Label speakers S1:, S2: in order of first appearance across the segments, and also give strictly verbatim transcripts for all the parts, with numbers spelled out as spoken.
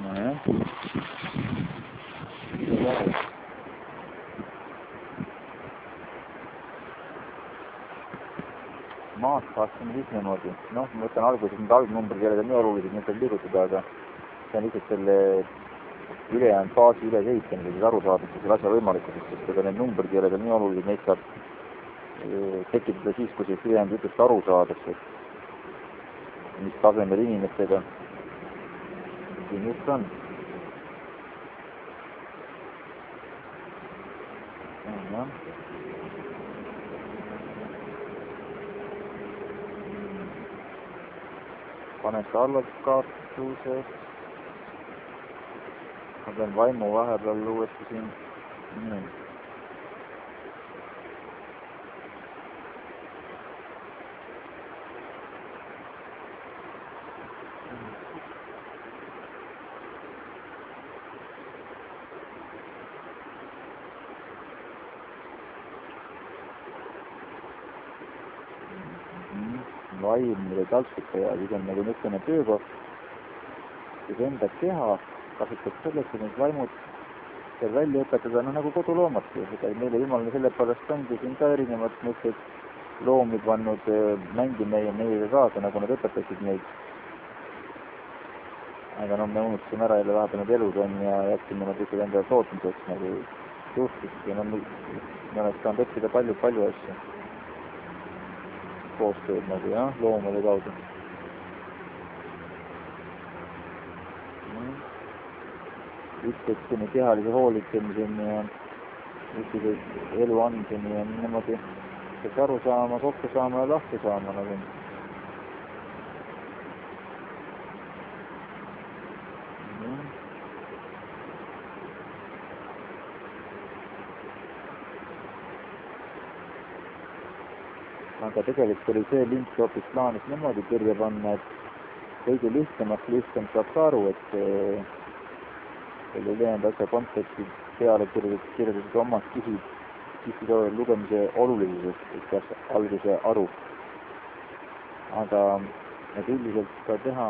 S1: nojah. maast vaatame siis niimoodi. Noh, ma võtan alguses need algnumbrid jälle nii olulised, need võib liigutada, aga see on lihtsalt selle ülejäänud faasi ülesehitamisel, siis aru saada selle asja võimalikkusest, sest ega need numbrid ei ole veel nii olulised, neid saab tekitada siis, kui siis ülejäänud jutust aru saadakse, mis tasemel inimestega siin just on. Ja. Panen salvestusest. Ma pean vaimu vahepeal uuesti siin. Nii. Vaim, mida talksika ja siis on nagu niisugune töökoht, kus enda keha kasutab selleks, et need vaimud seal välja õpetada, no nagu koduloomadki. Meile jumalane sellepärast ongi siin ka erinevad mõtteid loomi pannud mängime ja meiega kaasa, nagu nad õpetasid neid. Aga no me unustasime ära jälle vahepeal nad elus on ja jätsime nad ikkagi enda tootmiseks nagu suhtlust ja no me oleks saanud õppida palju, palju asju. Koostööd nagu jah, loomade kaudu. Ütlesime kehalise hoolitsemiseni ja ütlesed elu andmiseni ja niimoodi peaks aru saama, kokku saama ja lahti saama nagu. Aga tegelikult oli see link hoopis plaanis niimoodi kirja panna, et kõige lihtsamast lihtsam saab ka aru, et selle ülejäänud asja konteksti peale kirjeldatud omad küsid, küsid lugemise olulisusest, et saaks alguse aru. Aga et üldiselt ka teha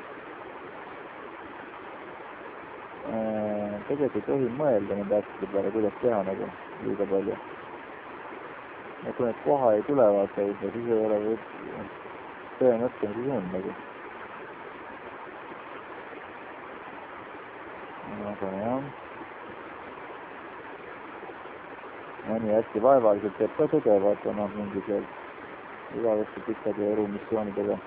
S1: tegelikult ei tohi mõelda nende asjade peale, kuidas teha nagu liiga palju. Ja kui need koha ei tule vaata, siis ei ole või tõe mõtlema, siis on nagu. Aga jah. Ja nii hästi vaevaliselt teeb ka tõde, vaata noh, mingi seal igavesti pikkade erumissioonidega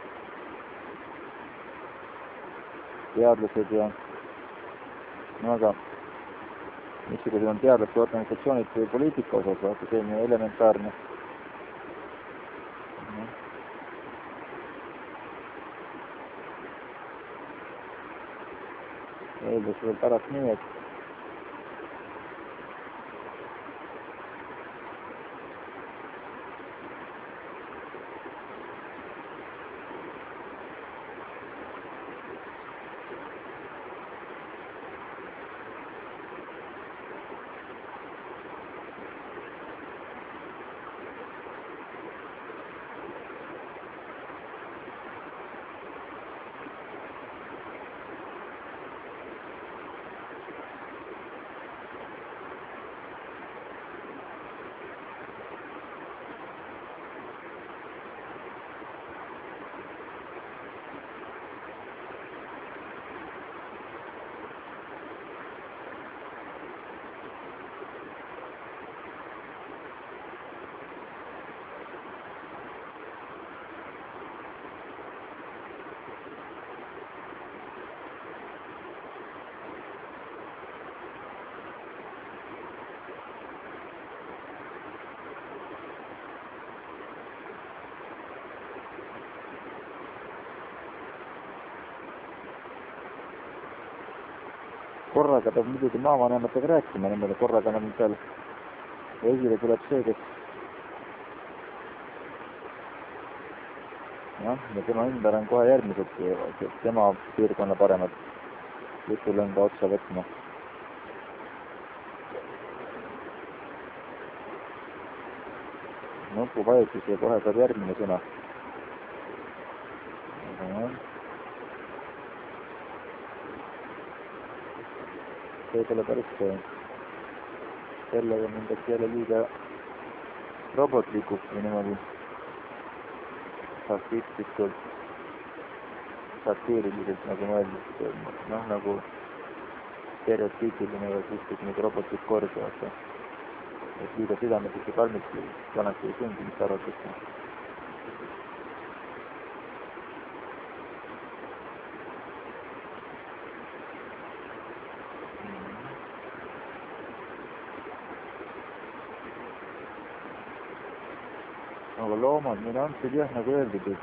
S1: teadlased ja no aga missugused on teadlaste organisatsioonid või poliitika osas, vaata see on elementaarne. Eeldas veel pärast nii, et korraga peab muidugi maavanematega rääkima, niimoodi korraga nagu seal esile tuleb see, kes jah, ja tema ümber on kohe järgmised, tema piirkonna paremad jutulõnga otsa võtma. Nupu vajutus ja kohe saab järgmine sõna. see pole päris see. Sellega mindaks jälle liiga robotlikuks või niimoodi artistlikult, satiiriliselt nagu mõeldud, noh nagu stereotüüpiline või kuskilt nagu robotlik kord, vaata. Et liiga südametik ja kalmiks paneks ei sundi, mis arvatakse. Aga loomad, meil on see jah, nagu öeldud, et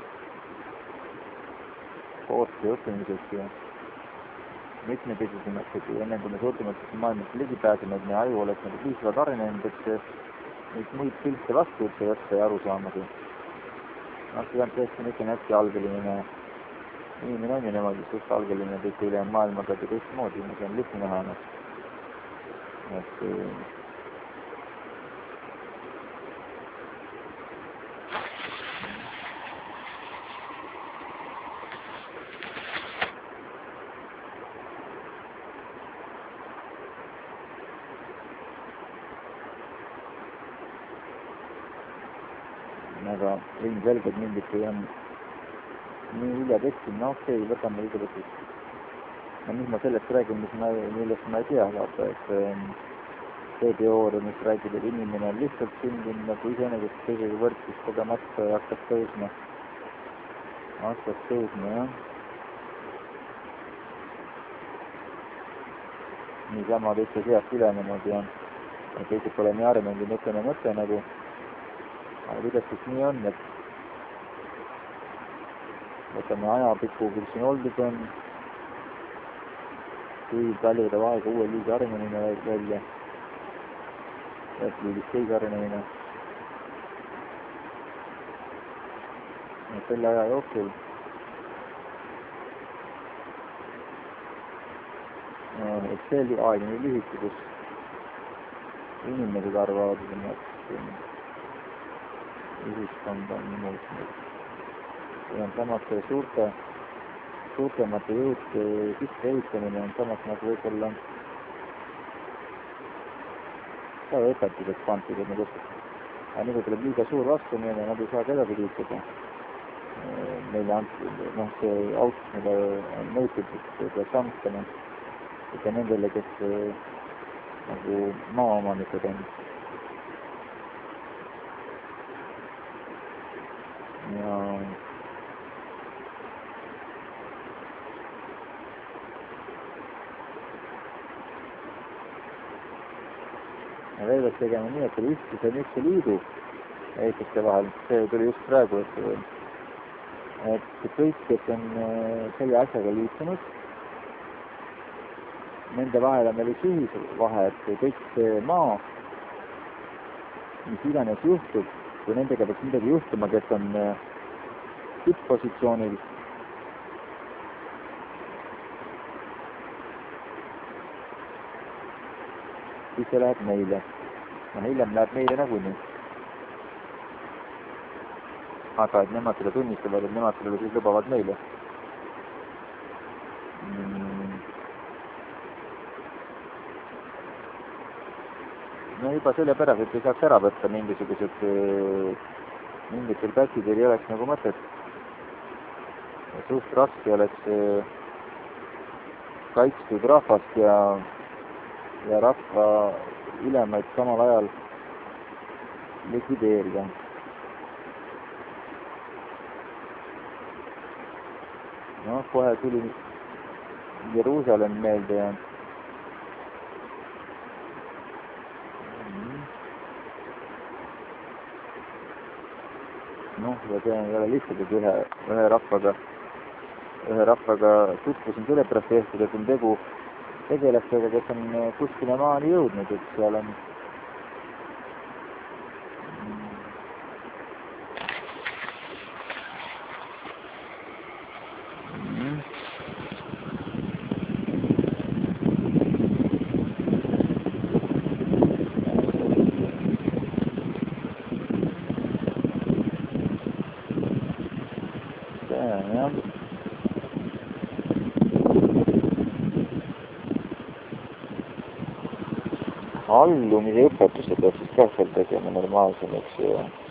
S1: koostöö õppimiseks ja mitmekesisemaks, et enne kui me sõltumatult maailmast ligi pääseme, et meie aju oleks nagu piisavalt arenenud, et see neid muid pilte vastu üldse võtta ja aru saamagi. noh, see on tõesti niisugune hästi algeline inimene on ju niimoodi suht algeline, kõik ülejäänud maailmaga ja teistmoodi, see on lihtne näha ennast. et aga ilmselgelt mingid, kui on nii hilja tekkinud, no okei, okay, võtame igatahes. no mis ma sellest räägin, mis ma, millest ma ei tea, vaata, et see teooria, mis räägib, et inimene on lihtsalt sündinud nagu iseenesest teisega võrdsus kogemata ja hakkas tõusma. hakkas tõusma, jah. niisama teiste seast ülenenud ja teised pole nii arenenud ja mõtleme mõte nagu. aga kuidas siis nii on, et võtame ajapikku, kus siin oldud on, kui palju ta aega uue liigi arenemine välja, et liigist teise arenemine. selle aja jooksul et see aeg on lühike, kus inimesed arvavad, et ühiskond on muutnud. ja on samas suurte, suurtemate jõude sisse ehitamine on samas nagu võib-olla ka õpetuseks pandud, et nad oskavad. aga nii kui tuleb liiga suur vastumine, nad ei saa ka edasi liikuda. Neile antud, noh see autos, mida on nõutud, et peaks andstama, ikka nendele, kes nagu maaomanikud on. ja ja veel peaks tegema nii, et selle ühtsuse ühtse liidu eestlaste vahel, see tuli just praegu, et et kõik, kes on selle asjaga liitunud, nende vahel on veel üks ühisvahe, et kõik see maa, mis iganes juhtub, kui nendega peaks midagi juhtuma, kes on tipp-positsioonil, siis see läheb meile. no hiljem läheb meile nagunii. aga et nemad seda tunnistavad, et nemad seda siis lubavad meile. no juba sellepärast, et ei saaks ära võtta mingisugused, mingitel pätsidel ei oleks nagu mõtet. suht raske oleks kaitstud rahvast ja, ja rahva ülemaid samal ajal likvideerida. noh, kohe tuli Jeruusalemm meelde ja noh, ja see ei ole lihtsalt, et ühe, ühe rahvaga, ühe rahvaga tutvus on sellepärast tehtud, et on tegu tegelastega, kes on kuskile maani jõudnud, et seal on allumise õpetust peab siis ka seal tegema normaalselt, eks ju.